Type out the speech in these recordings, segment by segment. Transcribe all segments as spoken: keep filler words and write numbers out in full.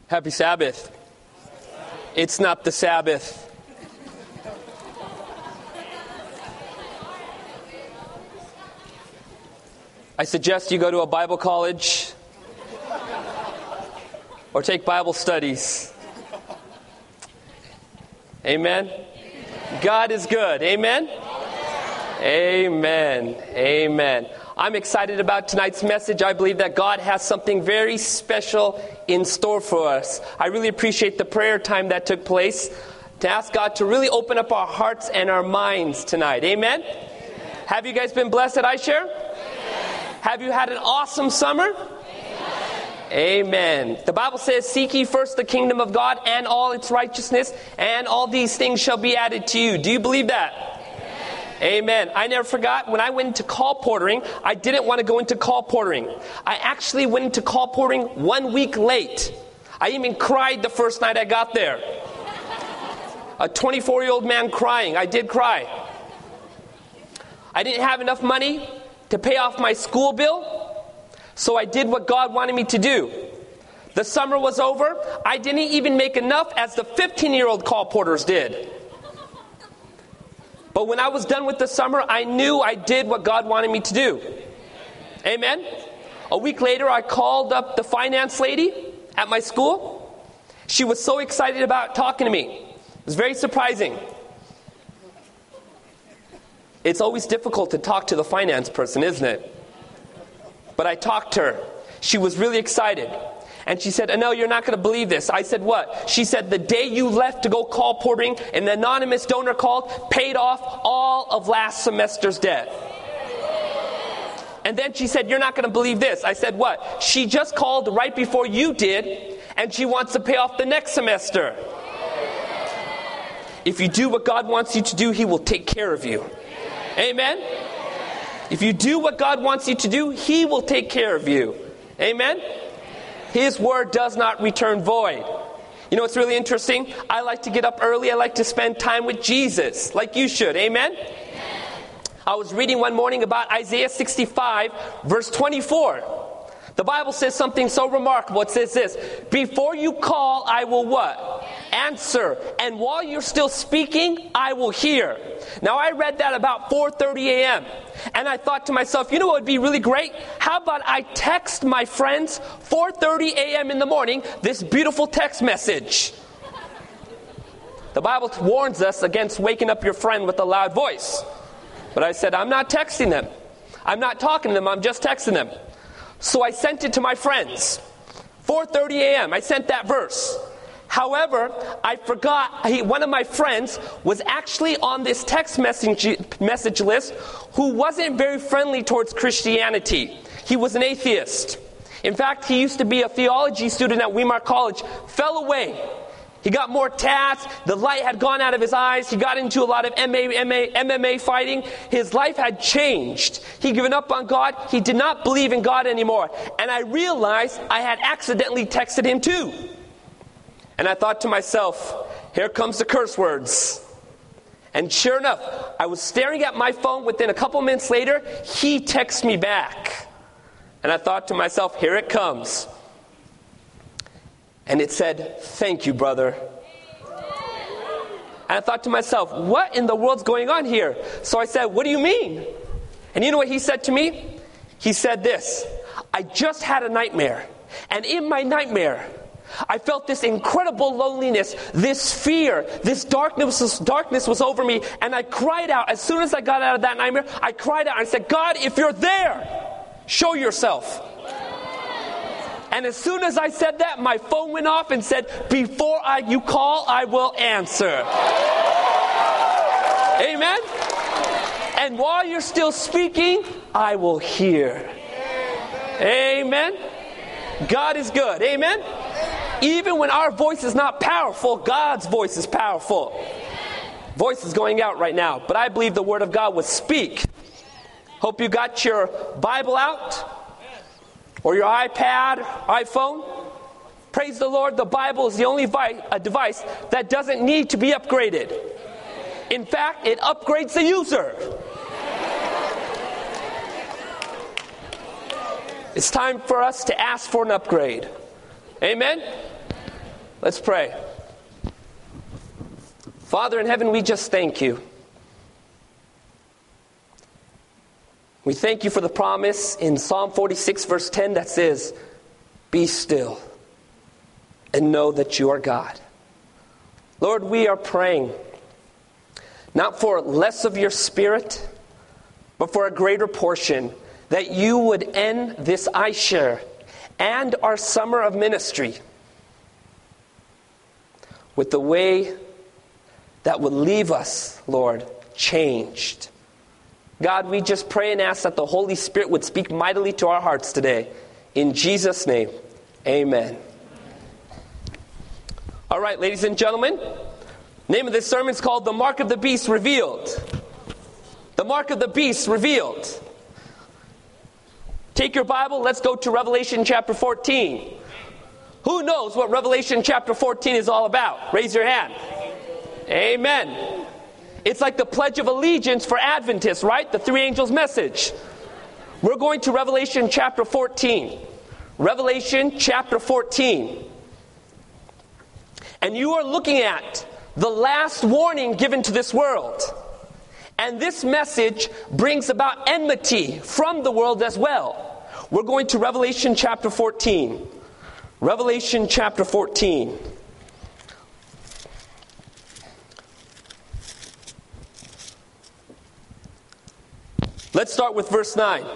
Happy Sabbath. It's not the Sabbath. I suggest you go to a Bible college or take Bible studies. Amen? God is good. Amen? Amen. Amen. I'm excited about tonight's message. I believe that God has something very special in store for us. I really appreciate the prayer time that took place to ask God to really open up our hearts and our minds tonight. Amen? Amen. Have you guys been blessed at iShare? Amen. Have you had an awesome summer? Amen. Amen. The Bible says, seek ye first the kingdom of God and all its righteousness, and all these things shall be added to you. Do you believe that? Amen. I never forgot when I went into call portering, I didn't want to go into call portering. I actually went into call portering one week late. I even cried the first night I got there. A twenty-four-year-old man crying. I did cry. I didn't have enough money to pay off my school bill, so I did what God wanted me to do. The summer was over. I didn't even make enough as the fifteen-year-old call porters did. But when I was done with the summer, I knew I did what God wanted me to do. Amen? A week later, I called up the finance lady at my school. She was so excited about talking to me. It was very surprising. It's always difficult to talk to the finance person, isn't it? But I talked to her. She was really excited. And she said, "No, you're not going to believe this." I said, "What?" She said, "The day you left to go call portering, an anonymous donor called, paid off all of last semester's debt." And then she said, "You're not going to believe this." I said, "What?" She just called right before you did, and she wants to pay off the next semester. If you do what God wants you to do, He will take care of you. Amen? If you do what God wants you to do, He will take care of you. Amen? His word does not return void. You know what's really interesting? I like to get up early. I like to spend time with Jesus, like you should. Amen? Amen. I was reading one morning about Isaiah sixty-five, verse twenty-four. The Bible says something so remarkable. It says this: before you call, I will what? Answer. And while you're still speaking, I will hear. Now, I read that about four thirty a.m. And I thought to myself, you know what would be really great? How about I text my friends four thirty a.m. in the morning this beautiful text message? The Bible warns us against waking up your friend with a loud voice. But I said, I'm not texting them. I'm not talking to them. I'm just texting them. So I sent it to my friends. four thirty a.m. I sent that verse. However, I forgot, he, one of my friends was actually on this text message, message list who wasn't very friendly towards Christianity. He was an atheist. In fact, he used to be a theology student at Weimar College, fell away. He got more tats, the light had gone out of his eyes, he got into a lot of M M A, M M A fighting. His life had changed. He'd given up on God. He did not believe in God anymore. And I realized I had accidentally texted him too. And I thought to myself, here comes the curse words. And sure enough, I was staring at my phone. Within a couple minutes later, he texted me back. And I thought to myself, here it comes. And it said, "Thank you, brother." And I thought to myself, what in the world's going on here? So I said, "What do you mean?" And you know what he said to me? He said this: "I just had a nightmare. And in my nightmare, I felt this incredible loneliness, this fear, this darkness, this darkness was over me. And I cried out. As soon as I got out of that nightmare, I cried out and I said, God, if you're there, show yourself." And as soon as I said that, my phone went off and said, "Before I, you call, I will answer." Amen? And while you're still speaking, I will hear. Amen? God is good. Amen? Even when our voice is not powerful, God's voice is powerful. Voice is going out right now, but I believe the Word of God will speak. Hope you got your Bible out. Or your iPad, iPhone. Praise the Lord, the Bible is the only vi- a device that doesn't need to be upgraded. In fact, it upgrades the user. It's time for us to ask for an upgrade. Amen? Let's pray. Father in heaven, we just thank you. We thank you for the promise in Psalm forty-six, verse ten that says, "Be still and know that you are God." Lord, we are praying not for less of your Spirit, but for a greater portion, that you would end this iShare and our summer of ministry with the way that would leave us, Lord, changed. God, we just pray and ask that the Holy Spirit would speak mightily to our hearts today. In Jesus' name, amen. All right, ladies and gentlemen, name of this sermon is called The Mark of the Beast Revealed. The Mark of the Beast Revealed. Take your Bible, let's go to Revelation chapter fourteen. Who knows what Revelation chapter fourteen is all about? Raise your hand. Amen. It's like the Pledge of Allegiance for Adventists, right? The three angels' message. We're going to Revelation chapter fourteen. Revelation chapter fourteen. And you are looking at the last warning given to this world. And this message brings about enmity from the world as well. We're going to Revelation chapter fourteen. Revelation chapter fourteen. Let's start with verse nine.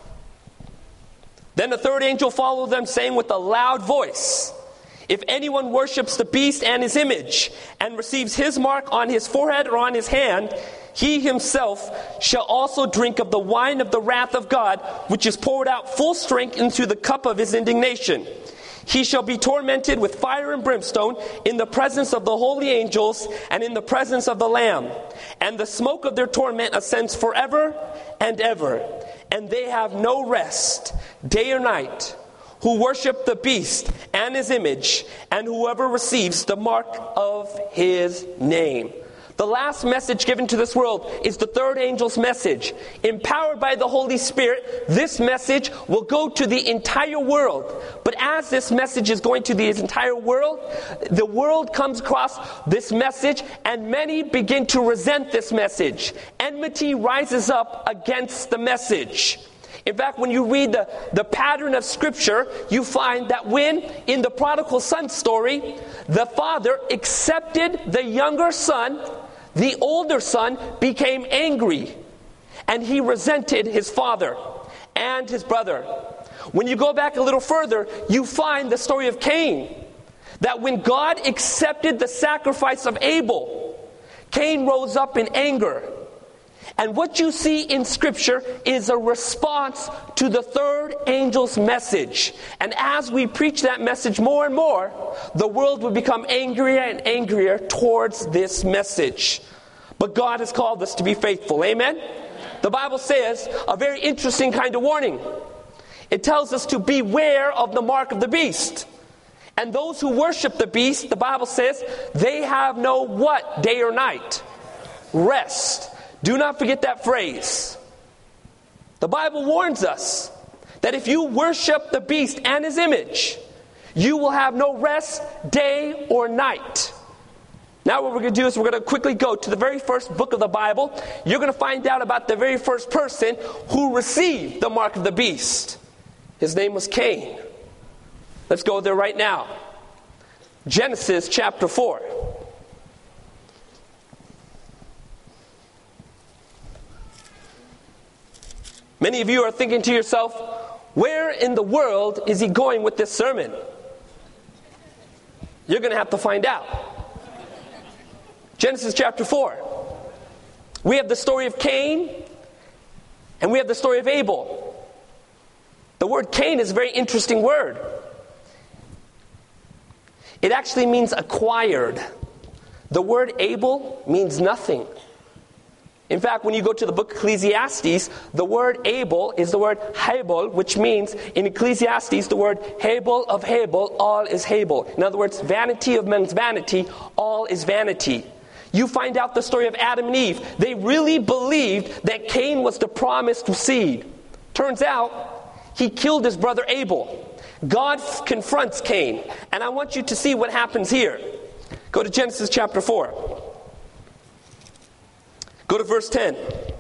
Then the third angel followed them, saying with a loud voice, "If anyone worships the beast and his image, and receives his mark on his forehead or on his hand, he himself shall also drink of the wine of the wrath of God, which is poured out full strength into the cup of his indignation. He shall be tormented with fire and brimstone in the presence of the holy angels and in the presence of the Lamb. And the smoke of their torment ascends forever and ever. And they have no rest, day or night, who worship the beast and his image, and whoever receives the mark of his name." The last message given to this world is the third angel's message. Empowered by the Holy Spirit, this message will go to the entire world. But as this message is going to the entire world, the world comes across this message, and many begin to resent this message. Enmity rises up against the message. In fact, when you read the, the pattern of Scripture, you find that when, in the prodigal son story, the father accepted the younger son, the older son became angry, and he resented his father and his brother. When you go back a little further, you find the story of Cain, that when God accepted the sacrifice of Abel, Cain rose up in anger. And what you see in Scripture is a response to the third angel's message. And as we preach that message more and more, the world will become angrier and angrier towards this message. But God has called us to be faithful. Amen? The Bible says a very interesting kind of warning. It tells us to beware of the mark of the beast. And those who worship the beast, the Bible says, they have no what? Day or night? Rest. Do not forget that phrase. The Bible warns us that if you worship the beast and his image, you will have no rest day or night. Now what we're going to do is we're going to quickly go to the very first book of the Bible. You're going to find out about the very first person who received the mark of the beast. His name was Cain. Let's go there right now. Genesis chapter four. Many of you are thinking to yourself, where in the world is he going with this sermon? You're going to have to find out. Genesis chapter four. We have the story of Cain, and we have the story of Abel. The word Cain is a very interesting word. It actually means acquired. The word Abel means nothing. In fact, when you go to the book of Ecclesiastes, the word Abel is the word Hebel, which means in Ecclesiastes the word Hebel of Hebel, all is Hebel. In other words, vanity of men's vanity, all is vanity. You find out the story of Adam and Eve. They really believed that Cain was the promised seed. Turns out, he killed his brother Abel. God f- confronts Cain. And I want you to see what happens here. Go to Genesis chapter four. Go to verse ten.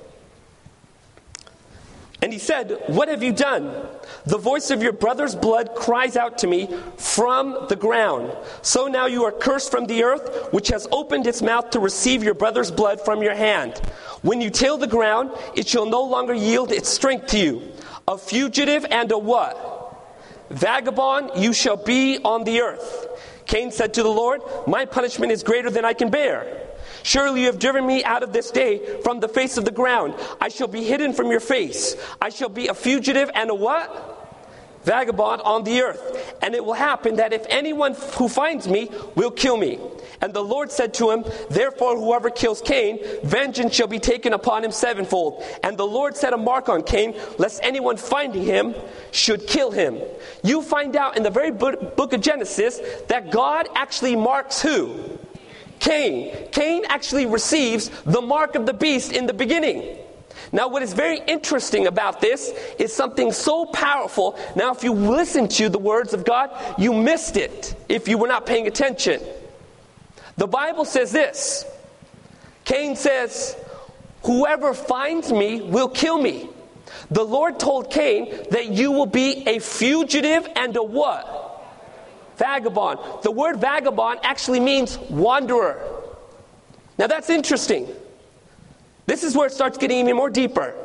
And he said, "What have you done? The voice of your brother's blood cries out to me from the ground. So now you are cursed from the earth, which has opened its mouth to receive your brother's blood from your hand. When you till the ground, it shall no longer yield its strength to you. A fugitive and a what? Vagabond you shall be on the earth." Cain said to the Lord, "My punishment is greater than I can bear. Surely you have driven me out of this day from the face of the ground. I shall be hidden from your face. I shall be a fugitive and a what? Vagabond on the earth. And it will happen that if anyone who finds me will kill me." And the Lord said to him, "Therefore whoever kills Cain, vengeance shall be taken upon him sevenfold." And the Lord set a mark on Cain, lest anyone finding him should kill him. You find out in the very book of Genesis that God actually marks who? Cain. Cain actually receives the mark of the beast in the beginning. Now, what is very interesting about this is something so powerful. Now, if you listen to the words of God, you missed it if you were not paying attention. The Bible says this. Cain says, "Whoever finds me will kill me." The Lord told Cain that you will be a fugitive and a what? Vagabond. The word vagabond actually means wanderer. Now that's interesting. This is where it starts getting even more deeper.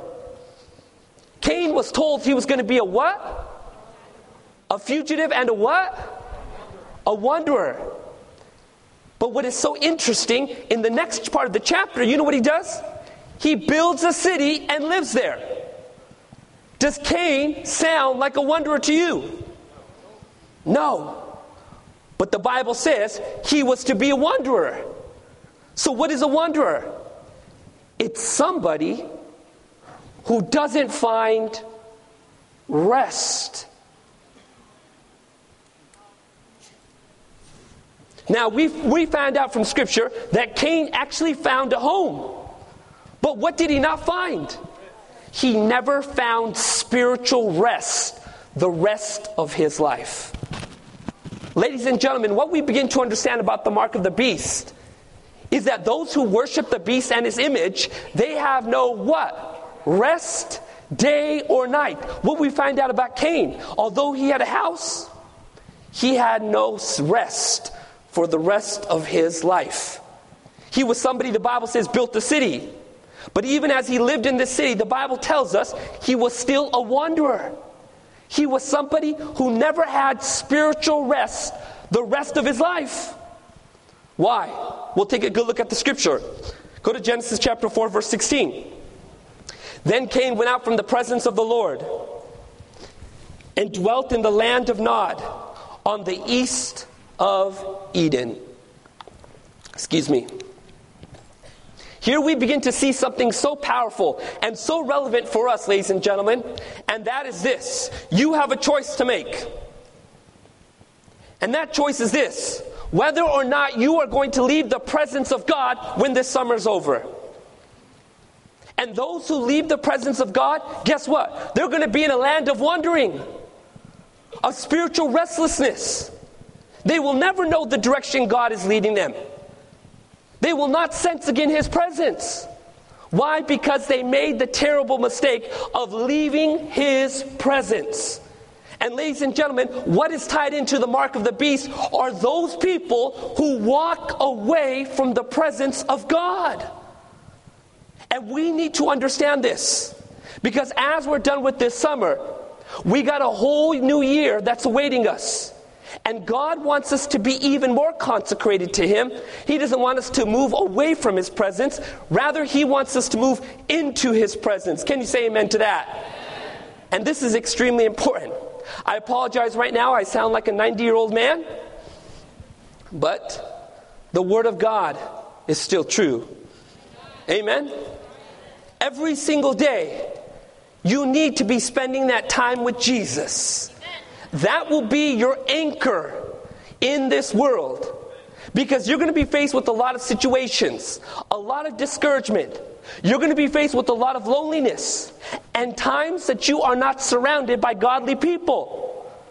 Cain was told he was going to be a what? A fugitive and a what? A wanderer. But what is so interesting, in the next part of the chapter, you know what he does? He builds a city and lives there. Does Cain sound like a wanderer to you? No. But the Bible says he was to be a wanderer. So what is a wanderer? It's somebody who doesn't find rest. Now, we we found out from Scripture that Cain actually found a home. But what did he not find? He never found spiritual rest the rest of his life. Ladies and gentlemen, what we begin to understand about the mark of the beast is that those who worship the beast and his image, they have no what? Rest, day or night. What we find out about Cain, although he had a house, he had no rest for the rest of his life. He was somebody, the Bible says, built a city. But even as he lived in this city, the Bible tells us he was still a wanderer. He was somebody who never had spiritual rest the rest of his life. Why? We'll take a good look at the scripture. Go to Genesis chapter four, verse sixteen. Then Cain went out from the presence of the Lord and dwelt in the land of Nod on the east of Eden. Excuse me. Here we begin to see something so powerful and so relevant for us, ladies and gentlemen, and that is this. You have a choice to make. And that choice is this: whether or not you are going to leave the presence of God when this summer is over. And those who leave the presence of God, guess what? They're going to be in a land of wandering, of spiritual restlessness. They will never know the direction God is leading them. They will not sense again His presence. Why? Because they made the terrible mistake of leaving His presence. And ladies and gentlemen, what is tied into the mark of the beast are those people who walk away from the presence of God. And we need to understand this, because as we're done with this summer, we got a whole new year that's awaiting us. And God wants us to be even more consecrated to Him. He doesn't want us to move away from His presence. Rather, He wants us to move into His presence. Can you say amen to that? And this is extremely important. I apologize right now. I sound like a ninety-year-old man. But the Word of God is still true. Amen? Every single day, you need to be spending that time with Jesus. That will be your anchor in this world. Because you're going to be faced with a lot of situations, a lot of discouragement. You're going to be faced with a lot of loneliness and times that you are not surrounded by godly people.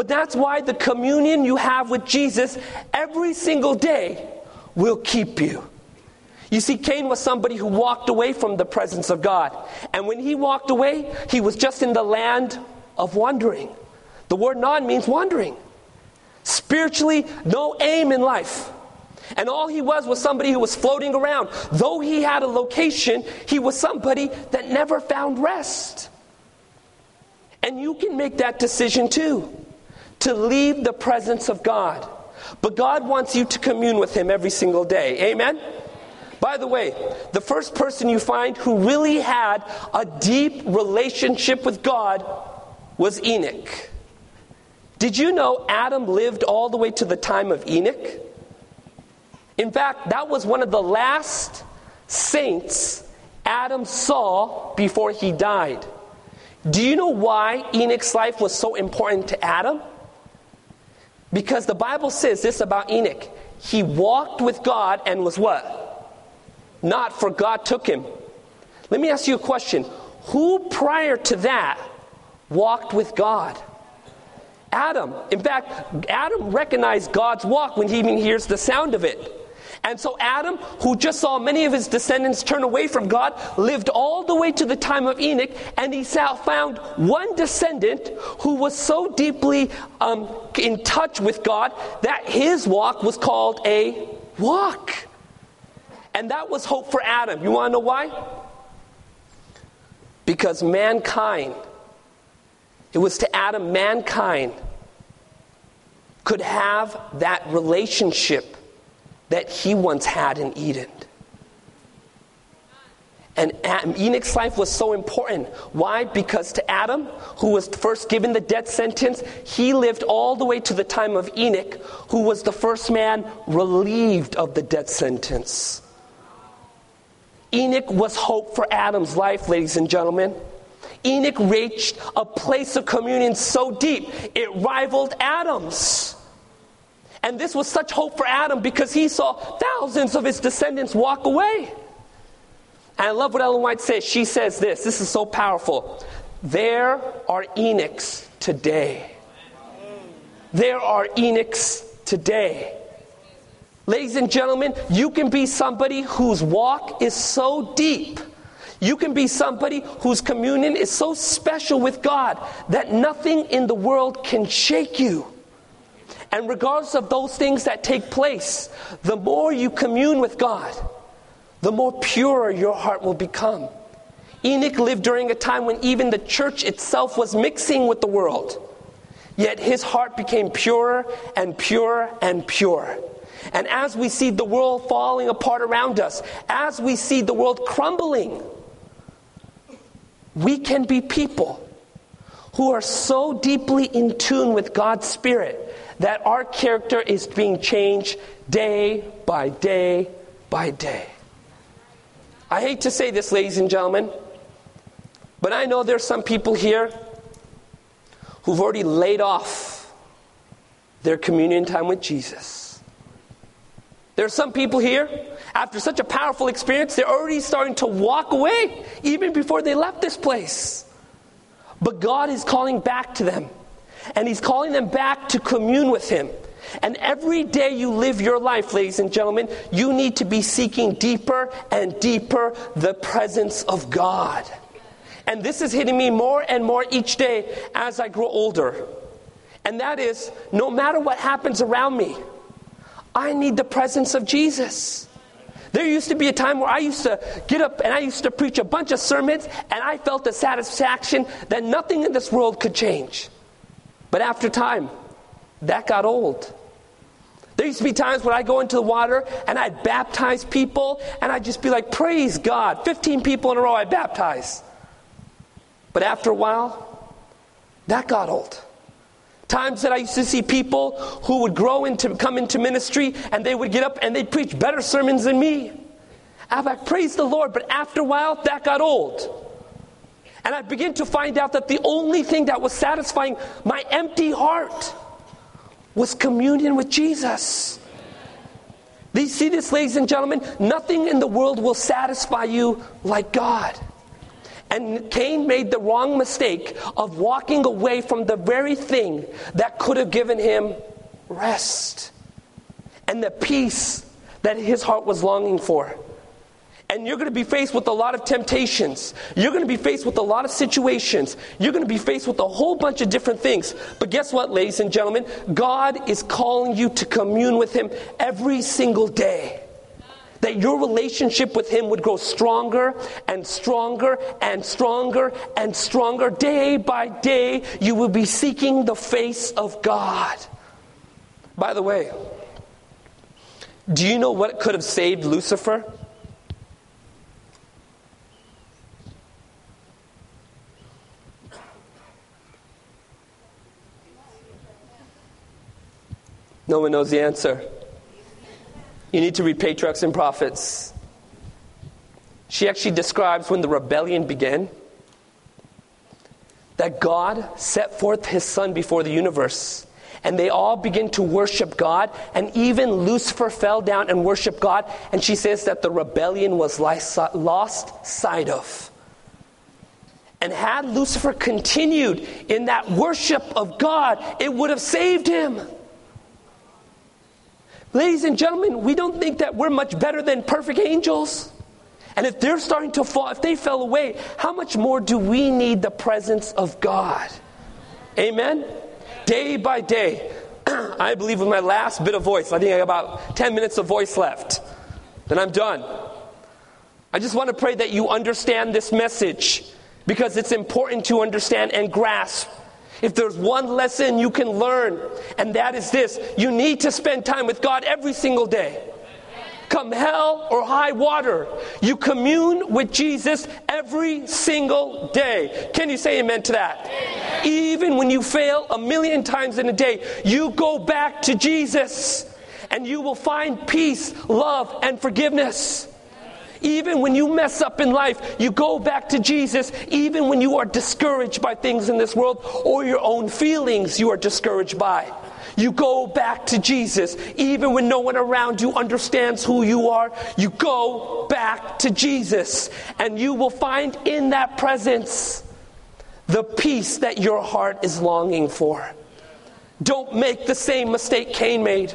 But that's why the communion you have with Jesus every single day will keep you. You see, Cain was somebody who walked away from the presence of God. And when he walked away, he was just in the land of wandering. The word Nod means wandering. Spiritually, no aim in life. And all he was was somebody who was floating around. Though he had a location, he was somebody that never found rest. And you can make that decision too, to leave the presence of God. But God wants you to commune with Him every single day. Amen? By the way, the first person you find who really had a deep relationship with God was Enoch. Did you know Adam lived all the way to the time of Enoch? In fact, that was one of the last saints Adam saw before he died. Do you know why Enoch's life was so important to Adam? Because the Bible says this about Enoch. He walked with God and was what? Not, for God took him. Let me ask you a question. Who prior to that walked with God? Adam. In fact, Adam recognized God's walk when he even hears the sound of it. And so Adam, who just saw many of his descendants turn away from God, lived all the way to the time of Enoch, and he found one descendant who was so deeply um, in touch with God that his walk was called a walk. And that was hope for Adam. You want to know why? Because mankind, it was to Adam, mankind could have that relationship that he once had in Eden. And Enoch's life was so important. Why? Because to Adam, who was first given the death sentence, he lived all the way to the time of Enoch, who was the first man relieved of the death sentence. Enoch was hope for Adam's life, ladies and gentlemen. Enoch reached a place of communion so deep, it rivaled Adam's. And this was such hope for Adam because he saw thousands of his descendants walk away. And I love what Ellen White says. She says this. This is so powerful. There are Enochs today. There are Enochs today. Ladies and gentlemen, you can be somebody whose walk is so deep. You can be somebody whose communion is so special with God that nothing in the world can shake you. And regardless of those things that take place, the more you commune with God, the more pure your heart will become. Enoch lived during a time when even the church itself was mixing with the world. Yet his heart became purer and purer and purer. And as we see the world falling apart around us, as we see the world crumbling, we can be people who are so deeply in tune with God's Spirit that our character is being changed day by day by day. I hate to say this, ladies and gentlemen, but I know there's some people here who've already laid off their communion time with Jesus. There's some people here, after such a powerful experience, they're already starting to walk away, even before they left this place. But God is calling back to them. And He's calling them back to commune with Him. And every day you live your life, ladies and gentlemen, you need to be seeking deeper and deeper the presence of God. And this is hitting me more and more each day as I grow older. And that is, no matter what happens around me, I need the presence of Jesus. There used to be a time where I used to get up and I used to preach a bunch of sermons, and I felt the satisfaction that nothing in this world could change. But after time, that got old. There used to be times when I go into the water and I'd baptize people, and I'd just be like, praise God, fifteen people in a row I baptized. But after a while, that got old. Times that I used to see people who would grow into, come into ministry, and they would get up and they'd preach better sermons than me. I'd like, praise the Lord, but after a while, that got old. And I begin to find out that the only thing that was satisfying my empty heart was communion with Jesus. Do you see this, ladies and gentlemen? Nothing in the world will satisfy you like God. And Cain made the wrong mistake of walking away from the very thing that could have given him rest and the peace that his heart was longing for. And you're going to be faced with a lot of temptations. You're going to be faced with a lot of situations. You're going to be faced with a whole bunch of different things. But guess what, ladies and gentlemen? God is calling you to commune with Him every single day. That your relationship with Him would grow stronger and stronger and stronger and stronger. Day by day, you will be seeking the face of God. By the way, do you know what could have saved Lucifer? No one knows the answer. You need to read Patriarchs and Prophets. She actually describes when the rebellion began, that God set forth His Son before the universe. And they all begin to worship God. And even Lucifer fell down and worshiped God. And she says that the rebellion was lost sight of. And had Lucifer continued in that worship of God, it would have saved him. Ladies and gentlemen, we don't think that we're much better than perfect angels. And if they're starting to fall, if they fell away, how much more do we need the presence of God? Amen? Day by day, I believe with my last bit of voice, I think I got about ten minutes of voice left. Then I'm done. I just want to pray that you understand this message, because it's important to understand and grasp. If there's one lesson you can learn, and that is this: you need to spend time with God every single day. Come hell or high water, you commune with Jesus every single day. Can you say amen to that? Amen. Even when you fail a million times in a day, you go back to Jesus, and you will find peace, love, and forgiveness. Even when you mess up in life, you go back to Jesus. Even when you are discouraged by things in this world, or your own feelings you are discouraged by, you go back to Jesus. Even when no one around you understands who you are, you go back to Jesus. And you will find in that presence the peace that your heart is longing for. Don't make the same mistake Cain made.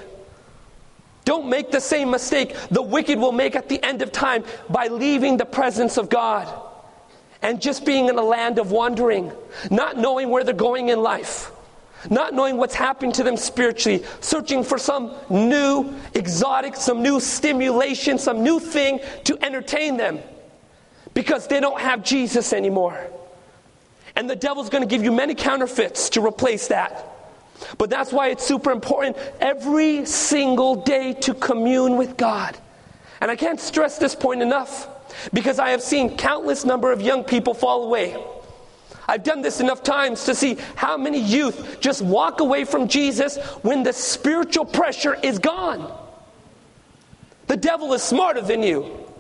Don't make the same mistake the wicked will make at the end of time by leaving the presence of God and just being in a land of wandering, not knowing where they're going in life, not knowing what's happening to them spiritually, searching for some new exotic, some new stimulation, some new thing to entertain them because they don't have Jesus anymore. And the devil's going to give you many counterfeits to replace that. But that's why it's super important every single day to commune with God. And I can't stress this point enough, because I have seen countless number of young people fall away. I've done this enough times to see how many youth just walk away from Jesus when the spiritual pressure is gone. The devil is smarter than you.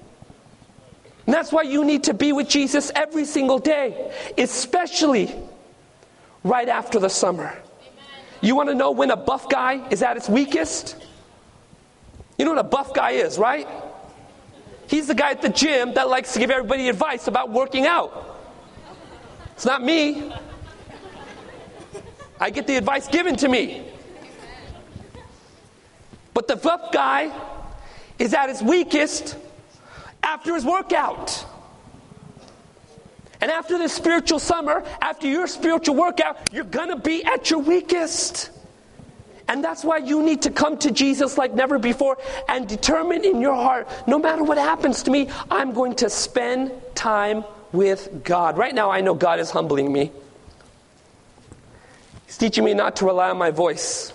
And that's why you need to be with Jesus every single day, especially right after the summer. You want to know when a buff guy is at its weakest? You know what a buff guy is, right? He's the guy at the gym that likes to give everybody advice about working out. It's not me. I get the advice given to me. But the buff guy is at his weakest after his workout. And after this spiritual summer, after your spiritual workout, you're going to be at your weakest. And that's why you need to come to Jesus like never before and determine in your heart, no matter what happens to me, I'm going to spend time with God. Right now, I know God is humbling me. He's teaching me not to rely on my voice.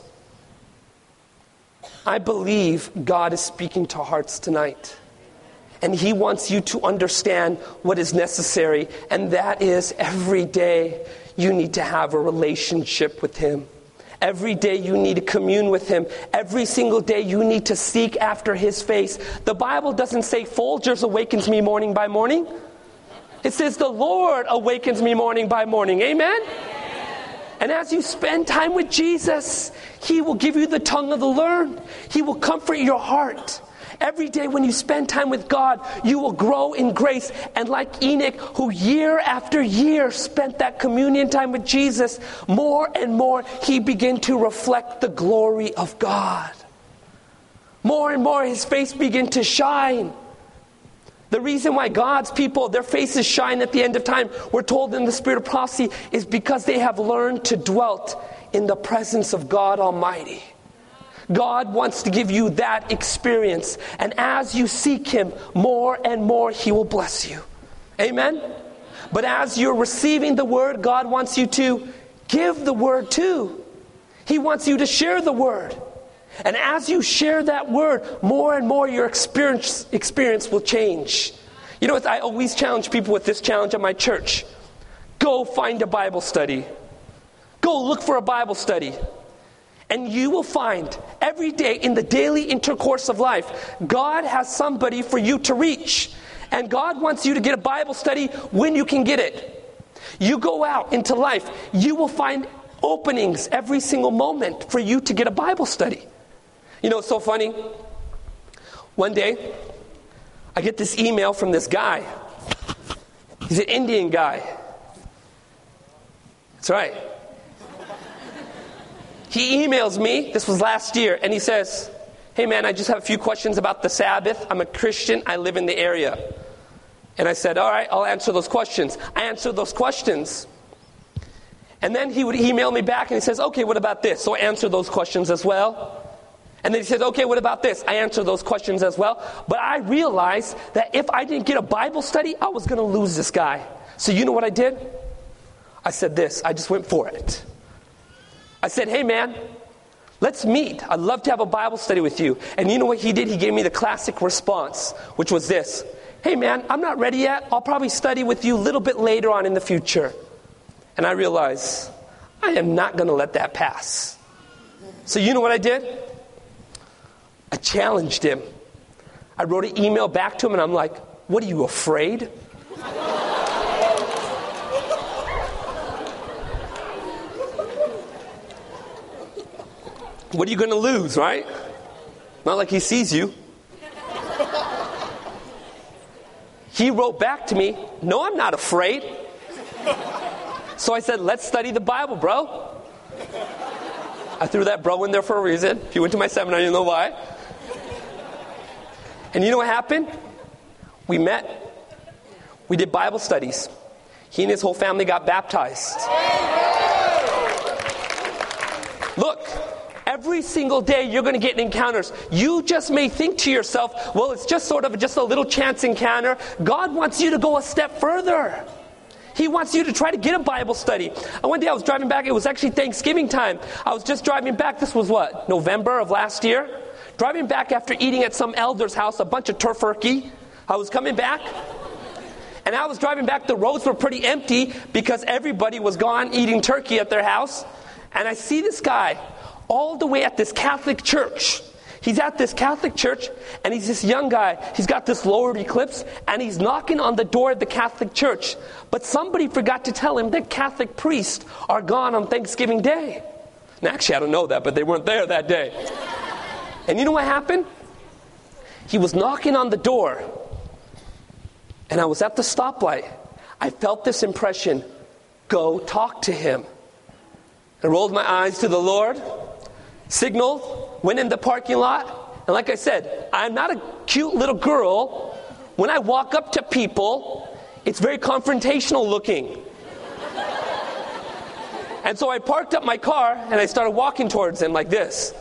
I believe God is speaking to hearts tonight. And He wants you to understand what is necessary. And that is, every day you need to have a relationship with Him. Every day you need to commune with Him. Every single day you need to seek after His face. The Bible doesn't say Folgers awakens me morning by morning. It says the Lord awakens me morning by morning. Amen? And as you spend time with Jesus, He will give you the tongue of the learned. He will comfort your heart. Every day when you spend time with God, you will grow in grace. And like Enoch, who year after year spent that communion time with Jesus, more and more he began to reflect the glory of God. More and more his face began to shine. The reason why God's people, their faces shine at the end of time, we're told in the spirit of prophecy, is because they have learned to dwell in the presence of God Almighty. God wants to give you that experience. And as you seek him more and more, he will bless you. Amen? But as you're receiving the word, God wants you to give the word too. He wants you to share the word. And as you share that word, more and more your experience, experience will change. You know what? I always challenge people with this challenge at my church. Go find a Bible study. Go look for a Bible study. And you will find every day in the daily intercourse of life, God has somebody for you to reach. And God wants you to get a Bible study when you can get it. You go out into life, you will find openings every single moment for you to get a Bible study. You know, it's so funny. One day, I get this email from this guy. He's an Indian guy. That's right. He emails me, this was last year, and he says, hey man, I just have a few questions about the Sabbath. I'm a Christian, I live in the area. And I said, all right, I'll answer those questions. I answered those questions. And then he would email me back and he says, okay, what about this? So I answered those questions as well. And then he says, okay, what about this? I answered those questions as well. But I realized that if I didn't get a Bible study, I was going to lose this guy. So you know what I did? I said this, I just went for it. I said, hey man, let's meet. I'd love to have a Bible study with you. And you know what he did? He gave me the classic response, which was this. Hey man, I'm not ready yet. I'll probably study with you a little bit later on in the future. And I realized, I am not going to let that pass. So you know what I did? I challenged him. I wrote an email back to him and I'm like, what are you, afraid? What are you going to lose, right? Not like he sees you. He wrote back to me, no, I'm not afraid. So I said, let's study the Bible, bro. I threw that bro in there for a reason. If you went to my seminar, you know why. And you know what happened? We met. We did Bible studies. He and his whole family got baptized. Look. Every single day you're going to get encounters. You just may think to yourself, well, it's just sort of just a little chance encounter. God wants you to go a step further. He wants you to try to get a Bible study. And one day I was driving back. It was actually Thanksgiving time. I was just driving back. This was what? November of last year? Driving back after eating at some elder's house, a bunch of turkey. I was coming back. And I was driving back. The roads were pretty empty because everybody was gone eating turkey at their house. And I see this guy all the way at this Catholic church. He's at this Catholic church, and he's this young guy. He's got this lowered eclipse, and he's knocking on the door of the Catholic church. But somebody forgot to tell him that Catholic priests are gone on Thanksgiving Day. Now, actually, I don't know that, but they weren't there that day. And you know what happened? He was knocking on the door, and I was at the stoplight. I felt this impression, go talk to him. I rolled my eyes to the Lord, signaled, went in the parking lot, and like I said, I'm not a cute little girl. When I walk up to people, it's very confrontational looking. And so I parked up my car and I started walking towards him like this.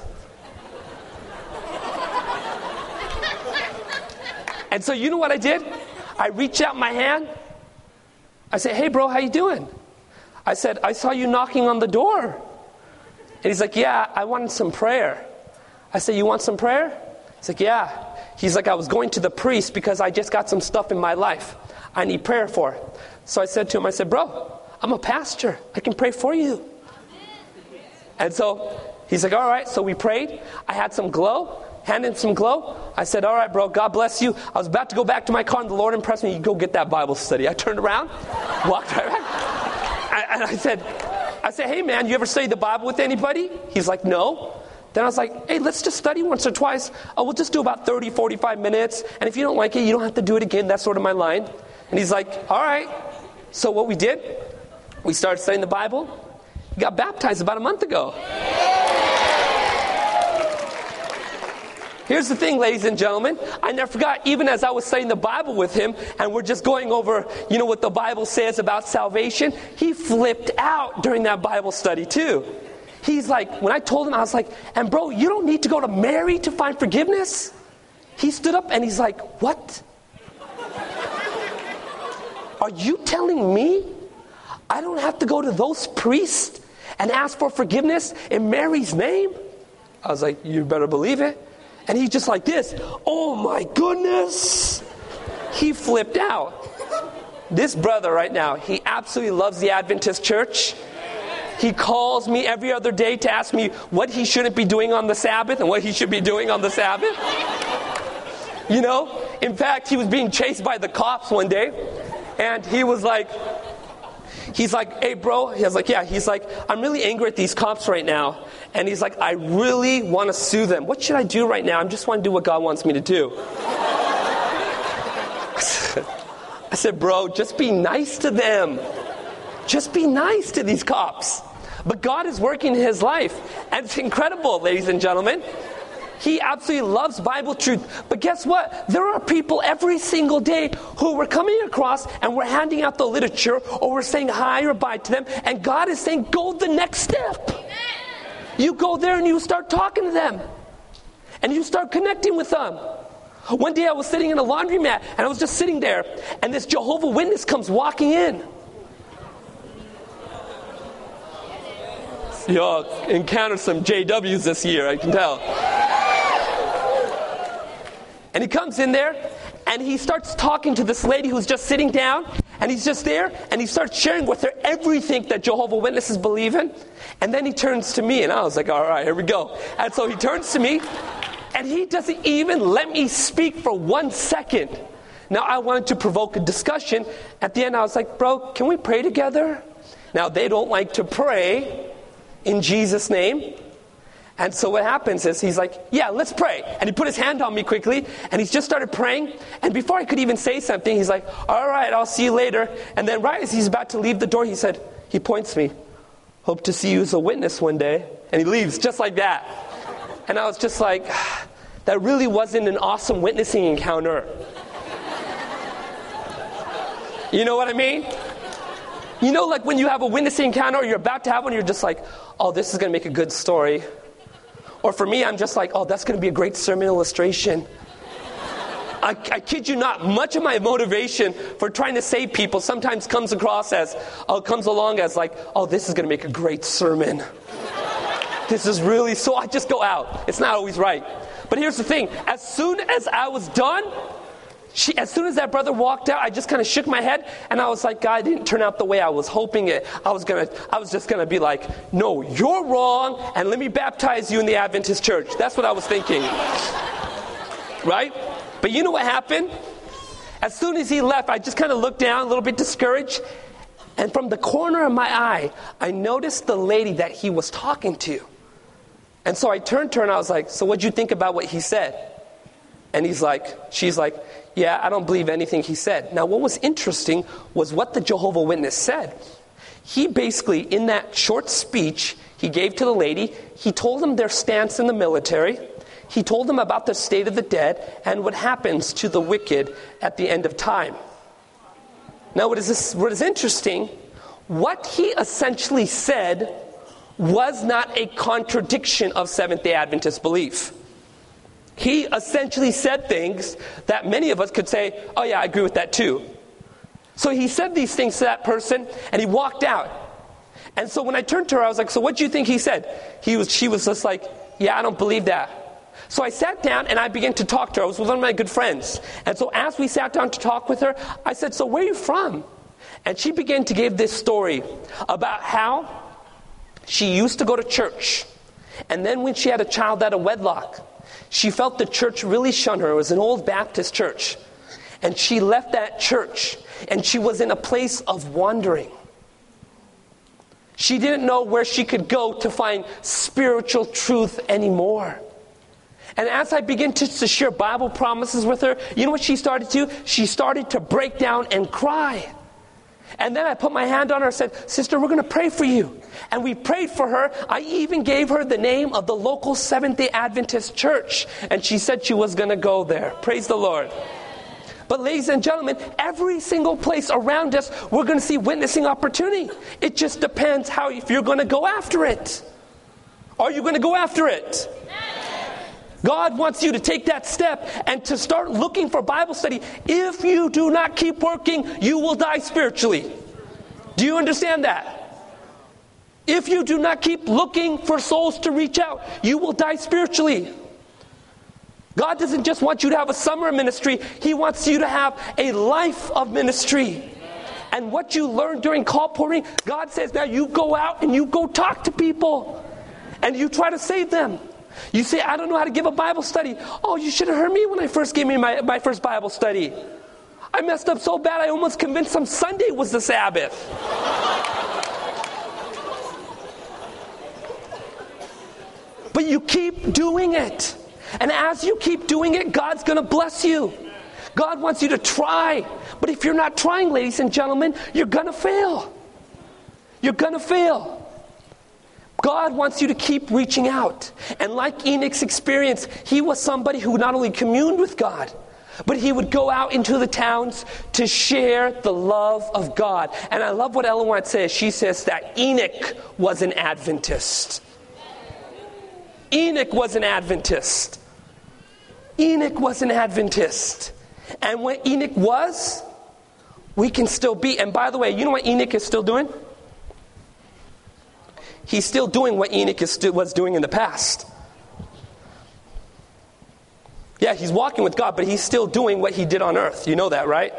And so you know what I did? I reached out my hand. I said, hey bro, how you doing? I said, I saw you knocking on the door. And he's like, yeah, I wanted some prayer. I said, you want some prayer? He's like, yeah. He's like, I was going to the priest because I just got some stuff in my life I need prayer for. So I said to him, I said, bro, I'm a pastor. I can pray for you. And so he's like, all right. So we prayed. I had some glow, handed him some glow. I said, all right, bro, God bless you. I was about to go back to my car and the Lord impressed me. You go get that Bible study. I turned around, walked right back. And I said, I said, hey man, you ever study the Bible with anybody? He's like, no. Then I was like, hey, let's just study once or twice. Oh, we'll just do about thirty, forty-five minutes. And if you don't like it, you don't have to do it again. That's sort of my line. And he's like, all right. So what we did, we started studying the Bible. We got baptized about a month ago. Here's the thing, ladies and gentlemen. I never forgot, even as I was studying the Bible with him, and we're just going over, you know, what the Bible says about salvation, he flipped out during that Bible study too. He's like, when I told him, I was like, and bro, you don't need to go to Mary to find forgiveness? He stood up and he's like, what? Are you telling me I don't have to go to those priests and ask for forgiveness in Mary's name? I was like, you better believe it. And he's just like this. Oh my goodness. He flipped out. This brother right now, he absolutely loves the Adventist church. He calls me every other day to ask me what he shouldn't be doing on the Sabbath and what he should be doing on the Sabbath. You know, in fact, he was being chased by the cops one day. And he was like, he's like, hey, bro. He was like, yeah. He's like, I'm really angry at these cops right now. And he's like, I really want to sue them. What should I do right now? I just want to do what God wants me to do. I said, bro, just be nice to them. Just be nice to these cops. But God is working in his life. And it's incredible, ladies and gentlemen. He absolutely loves Bible truth. But guess what? There are people every single day who we're coming across and we're handing out the literature or we're saying hi or bye to them. And God is saying, go the next step. You go there and you start talking to them. And you start connecting with them. One day I was sitting in a laundromat and I was just sitting there. And this Jehovah Witness comes walking in. Y'all encountered some J Ws this year, I can tell. And he comes in there, and he starts talking to this lady who's just sitting down, and he's just there, and he starts sharing with her everything that Jehovah Witnesses believe in. And then he turns to me, and I was like, all right, here we go. And so he turns to me, and he doesn't even let me speak for one second. Now, I wanted to provoke a discussion. At the end, I was like, bro, can we pray together? Now, they don't like to pray in Jesus' name. And so what happens is he's like, yeah, let's pray. And he put his hand on me quickly, and he's just started praying. And before I could even say something, he's like, all right, I'll see you later. And then right as he's about to leave the door, he said, he points me, hope to see you as a witness one day. And he leaves just like that. And I was just like, that really wasn't an awesome witnessing encounter. You know what I mean? You know, like when you have a witnessing encounter or you're about to have one, you're just like, oh, this is going to make a good story. Or for me, I'm just like, oh, that's going to be a great sermon illustration. I, I kid you not, much of my motivation for trying to save people sometimes comes across as, oh, comes along as like, oh, this is going to make a great sermon. This is really, so I just go out. It's not always right. But here's the thing. As soon as I was done, She, as soon as that brother walked out, I just kind of shook my head, and I was like, God, it didn't turn out the way I was hoping it. I was gonna, I was just gonna be like, no, you're wrong, and let me baptize you in the Adventist church. That's what I was thinking, right? But you know what happened? As soon as he left, I just kind of looked down, a little bit discouraged, and from the corner of my eye, I noticed the lady that he was talking to. And so I turned to her and I was like, so what'd you think about what he said? And he's like, she's like, yeah, I don't believe anything he said. Now, what was interesting was what the Jehovah Witness said. He basically, in that short speech he gave to the lady, he told them their stance in the military. He told them about the state of the dead and what happens to the wicked at the end of time. Now, what is this, what is interesting, what he essentially said was not a contradiction of Seventh-day Adventist belief. He essentially said things that many of us could say, oh yeah, I agree with that too. So he said these things to that person, and he walked out. And so when I turned to her, I was like, so what do you think he said? He was, she was just like, yeah, I don't believe that. So I sat down and I began to talk to her. I was with one of my good friends. And so as we sat down to talk with her, I said, so where are you from? And she began to give this story about how she used to go to church. And then when she had a child out of wedlock, she felt the church really shun her. It was an old Baptist church. And she left that church. And she was in a place of wandering. She didn't know where she could go to find spiritual truth anymore. And as I began to, to share Bible promises with her, you know what she started to? She started to break down and cry. And then I put my hand on her and said, "Sister, we're going to pray for you." And we prayed for her. I even gave her the name of the local Seventh-day Adventist church. And she said she was going to go there. Praise the Lord. But ladies and gentlemen, every single place around us, we're going to see witnessing opportunity. It just depends how, if you're going to go after it. Are you going to go after it? God wants you to take that step and to start looking for Bible study. If you do not keep working, you will die spiritually. Do you understand that? If you do not keep looking for souls to reach out, you will die spiritually. God doesn't just want you to have a summer ministry. He wants you to have a life of ministry. And what you learn during call pouring, God says, now you go out and you go talk to people. And you try to save them. You say, "I don't know how to give a Bible study." Oh, you should have heard me when I first gave me my, my first Bible study. I messed up so bad I almost convinced them Sunday was the Sabbath. But you keep doing it. And as you keep doing it, God's going to bless you. God wants you to try. But if you're not trying, ladies and gentlemen, you're going to fail. You're going to fail. God wants you to keep reaching out. And like Enoch's experience, he was somebody who not only communed with God, but he would go out into the towns to share the love of God. And I love what Ellen White says. She says that Enoch was an Adventist. Enoch was an Adventist. Enoch was an Adventist. And what Enoch was, we can still be. And by the way, you know what Enoch is still doing? He's still doing what Enoch is st- was doing in the past. Yeah, he's walking with God, but he's still doing what he did on earth. You know that, right?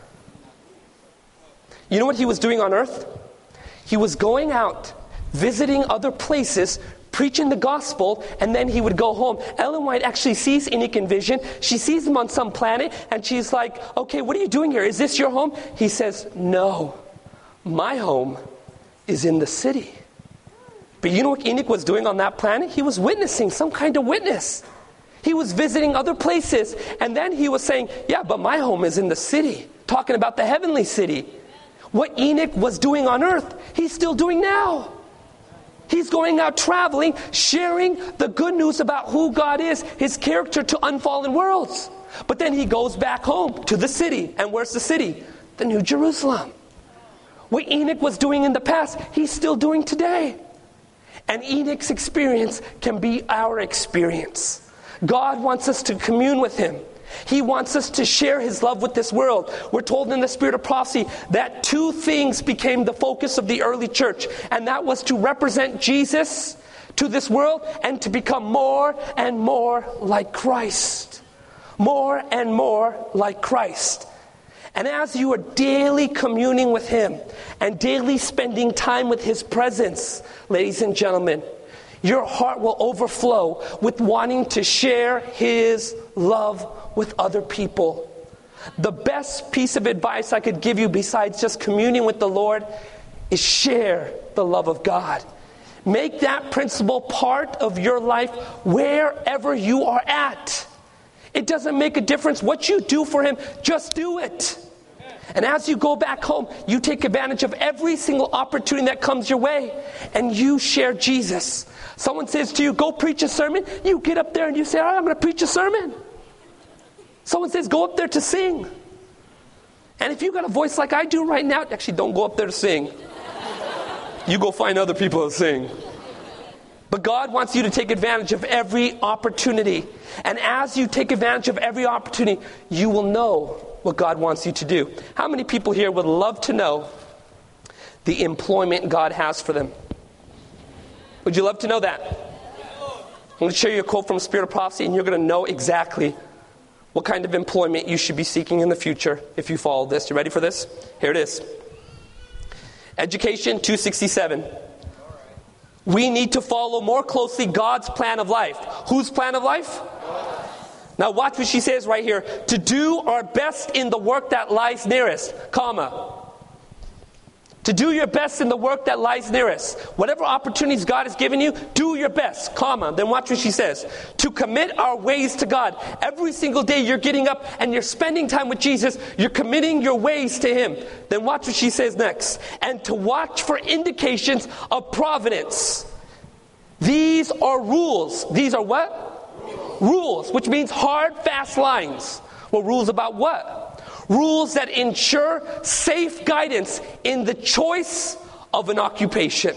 You know what he was doing on earth? He was going out, visiting other places, preaching the gospel, and then he would go home. Ellen White actually sees Enoch in vision. She sees him on some planet, and she's like, "Okay, what are you doing here? Is this your home?" He says, "No, my home is in the city." But you know what Enoch was doing on that planet? He was witnessing, some kind of witness. He was visiting other places, and then he was saying, "Yeah, but my home is in the city," talking about the heavenly city. What Enoch was doing on earth, he's still doing now. He's going out traveling, sharing the good news about who God is, his character to unfallen worlds. But then he goes back home to the city. And where's the city? The New Jerusalem. What Enoch was doing in the past, he's still doing today. And Enoch's experience can be our experience. God wants us to commune with him. He wants us to share his love with this world. We're told in the Spirit of Prophecy that two things became the focus of the early church. And that was to represent Jesus to this world and to become more and more like Christ. More and more like Christ. And as you are daily communing with him and daily spending time with his presence, ladies and gentlemen, your heart will overflow with wanting to share his love with other people. The best piece of advice I could give you besides just communing with the Lord is share the love of God. Make that principle part of your life wherever you are at. It doesn't make a difference what you do for him, just do it. And as you go back home, you take advantage of every single opportunity that comes your way, and you share Jesus. Someone says to you, "Go preach a sermon." You get up there and you say, "All right, I'm going to preach a sermon." Someone says, "Go up there to sing." And if you got a voice like I do right now, actually don't go up there to sing. You go find other people to sing. But God wants you to take advantage of every opportunity. And as you take advantage of every opportunity, you will know what God wants you to do. How many people here would love to know the employment God has for them? Would you love to know that? I'm going to share you a quote from Spirit of Prophecy, and you're going to know exactly what kind of employment you should be seeking in the future if you follow this. You ready for this? Here it is. Education two sixty-seven. We need to follow more closely God's plan of life. Whose plan of life? Now watch what she says right here. To do our best in the work that lies nearest, comma. To do your best in the work that lies near us. Whatever opportunities God has given you, do your best, comma. Then watch what she says. To commit our ways to God. Every single day you're getting up and you're spending time with Jesus. You're committing your ways to Him. Then watch what she says next. And to watch for indications of providence. These are rules. These are what? Rules, which means hard, fast lines. Well, rules about what? Rules that ensure safe guidance in the choice of an occupation.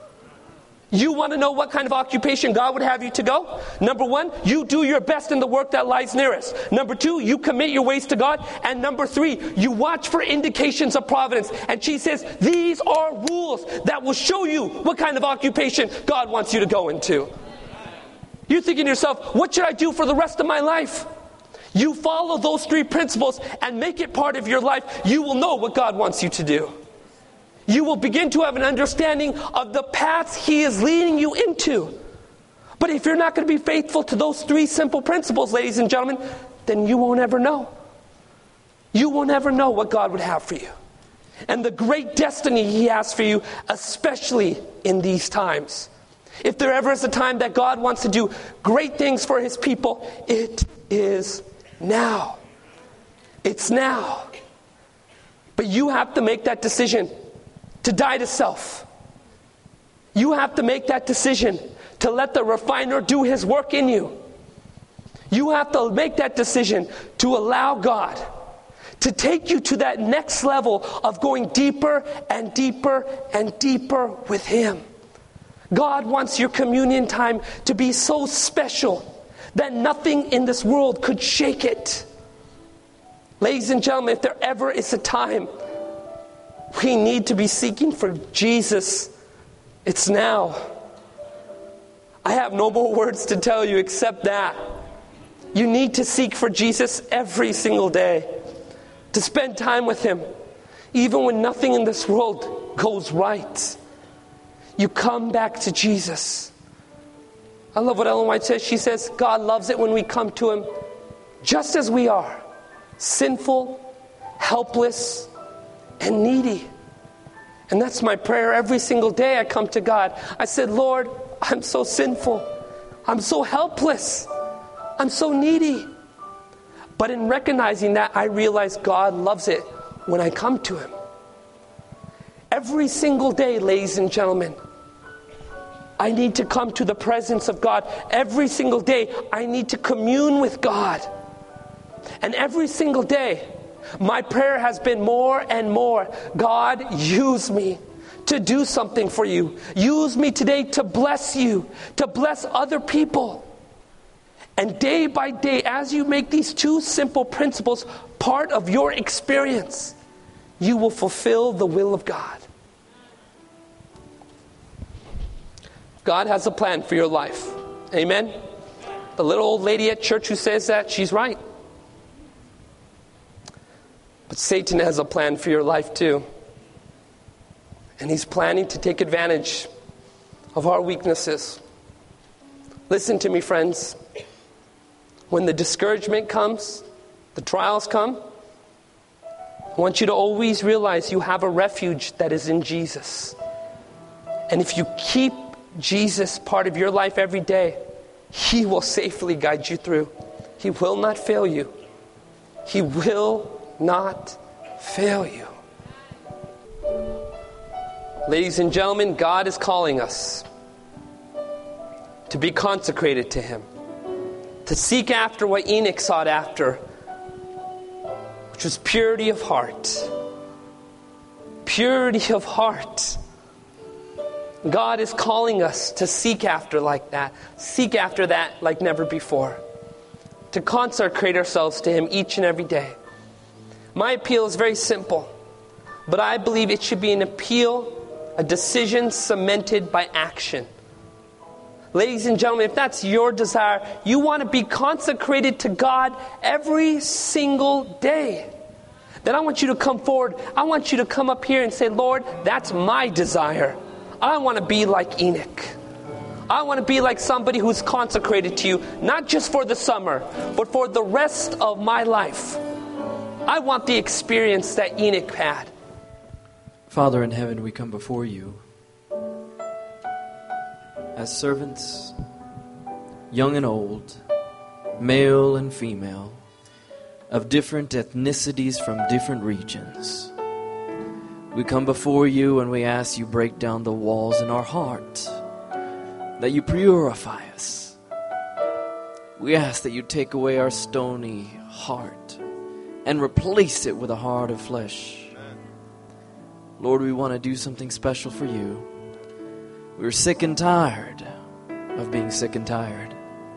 You want to know what kind of occupation God would have you to go? Number one, you do your best in the work that lies nearest. Number two, you commit your ways to God. And number three, you watch for indications of providence. And she says, these are rules that will show you what kind of occupation God wants you to go into. You're thinking to yourself, what should I do for the rest of my life? You follow those three principles and make it part of your life, you will know what God wants you to do. You will begin to have an understanding of the paths He is leading you into. But if you're not going to be faithful to those three simple principles, ladies and gentlemen, then you won't ever know. You won't ever know what God would have for you. And the great destiny He has for you, especially in these times. If there ever is a time that God wants to do great things for His people, it is now. It's now. But you have to make that decision to die to self. You have to make that decision to let the refiner do his work in you. You have to make that decision to allow God to take you to that next level of going deeper and deeper and deeper with Him. God wants your communion time to be so special that nothing in this world could shake it. Ladies and gentlemen, if there ever is a time we need to be seeking for Jesus, it's now. I have no more words to tell you except that. You need to seek for Jesus every single day. To spend time with Him. Even when nothing in this world goes right. You come back to Jesus. I love what Ellen White says. She says, God loves it when we come to Him just as we are. Sinful, helpless, and needy. And that's my prayer every single day I come to God. I said, Lord, I'm so sinful. I'm so helpless. I'm so needy. But in recognizing that, I realize God loves it when I come to Him. Every single day, ladies and gentlemen, I need to come to the presence of God. Every single day, I need to commune with God. And every single day, my prayer has been more and more, God, use me to do something for you. Use me today to bless you, to bless other people. And day by day, as you make these two simple principles part of your experience, you will fulfill the will of God. God has a plan for your life. Amen? The little old lady at church who says that, she's right. But Satan has a plan for your life too. And he's planning to take advantage of our weaknesses. Listen to me, friends. When the discouragement comes, the trials come, I want you to always realize you have a refuge that is in Jesus. And if you keep Jesus part of your life every day, He will safely guide you through. He will not fail you. He will not fail you. Ladies and gentlemen, God is calling us to be consecrated to Him, to seek after what Enoch sought after, which was purity of heart. Purity of heart. God is calling us to seek after like that. Seek after that like never before. To consecrate ourselves to Him each and every day. My appeal is very simple, but I believe it should be an appeal, a decision cemented by action. Ladies and gentlemen, if that's your desire, you want to be consecrated to God every single day, then I want you to come forward. I want you to come up here and say, Lord, that's my desire. I want to be like Enoch. I want to be like somebody who's consecrated to you, not just for the summer, but for the rest of my life. I want the experience that Enoch had. Father in heaven, we come before you as servants, young and old, male and female, of different ethnicities from different regions. We come before you and we ask you break down the walls in our heart, that you purify us. We ask that you take away our stony heart and replace it with a heart of flesh. Lord, we want to do something special for you. We're sick and tired of being sick and tired.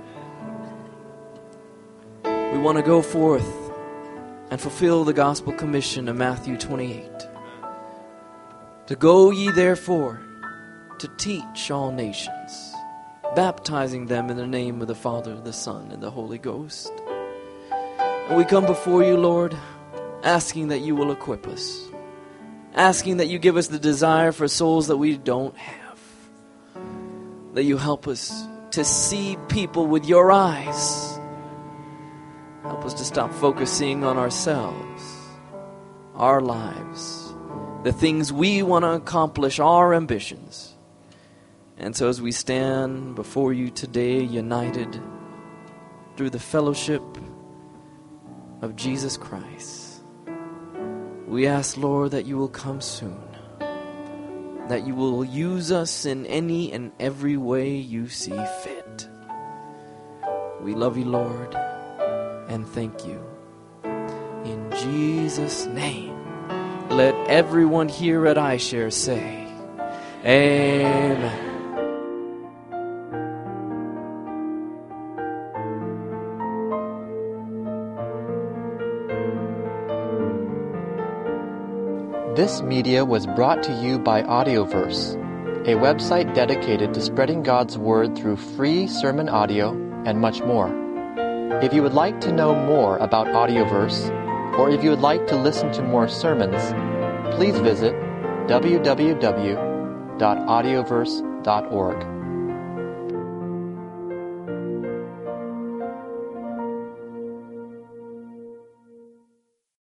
We want to go forth and fulfill the gospel commission of Matthew twenty-eight. To go ye therefore to teach all nations, baptizing them in the name of the Father, the Son, and the Holy Ghost. And we come before you, Lord, asking that you will equip us, asking that you give us the desire for souls that we don't have, that you help us to see people with your eyes. Help us to stop focusing on ourselves, our lives, the things we want to accomplish, our ambitions. And so as we stand before you today, united through the fellowship of Jesus Christ, we ask, Lord, that you will come soon, that you will use us in any and every way you see fit. We love you, Lord, and thank you. In Jesus' name, let everyone here at iShare say, Amen. This media was brought to you by Audioverse, a website dedicated to spreading God's Word through free sermon audio and much more. If you would like to know more about Audioverse, or if you would like to listen to more sermons, please visit w w w dot audioverse dot org.